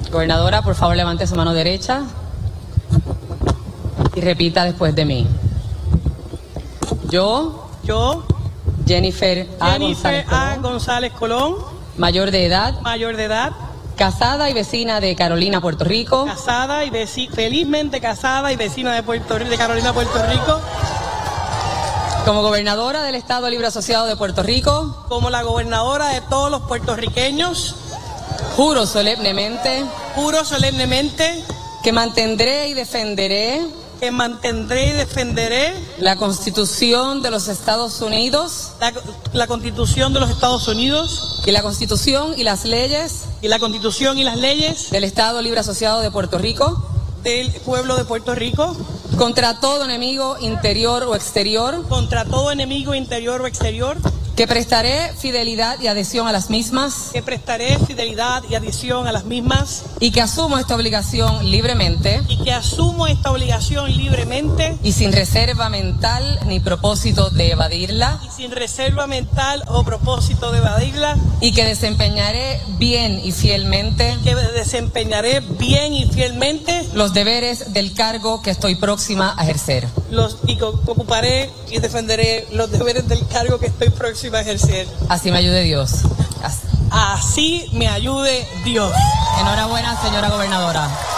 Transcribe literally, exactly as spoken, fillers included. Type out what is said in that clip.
Gobernadora, por favor, levante su mano derecha y repita después de mí. Yo, Yo, Jennifer A. Jennifer González A. Colón, González Colón, mayor de edad, mayor de edad, casada y vecina de Carolina, Puerto Rico, casada y veci- felizmente casada y vecina de Puerto Rico, de Carolina, Puerto Rico, como gobernadora del Estado Libre Asociado de Puerto Rico, como la gobernadora de todos los puertorriqueños, juro solemnemente juro solemnemente que mantendré y defenderé que mantendré y defenderé la Constitución de los Estados Unidos la, la Constitución de los Estados Unidos y la Constitución y las leyes y la Constitución y las leyes del Estado Libre Asociado de Puerto Rico del pueblo de Puerto Rico contra todo enemigo interior o exterior, contra todo enemigo interior o exterior, que prestaré fidelidad y adhesión a las mismas que prestaré fidelidad y adhesión a las mismas y que asumo esta obligación libremente y que asumo esta obligación libremente y sin reserva mental ni propósito de evadirla, y sin reserva mental o propósito de evadirla, y que desempeñaré bien y fielmente que desempeñaré bien y fielmente los deberes del cargo que estoy próxima a ejercer. los y que ocuparé y defenderé los deberes del cargo que estoy próxima a ejercer. Así me ayude Dios. Así. Así me ayude Dios. Enhorabuena, señora gobernadora.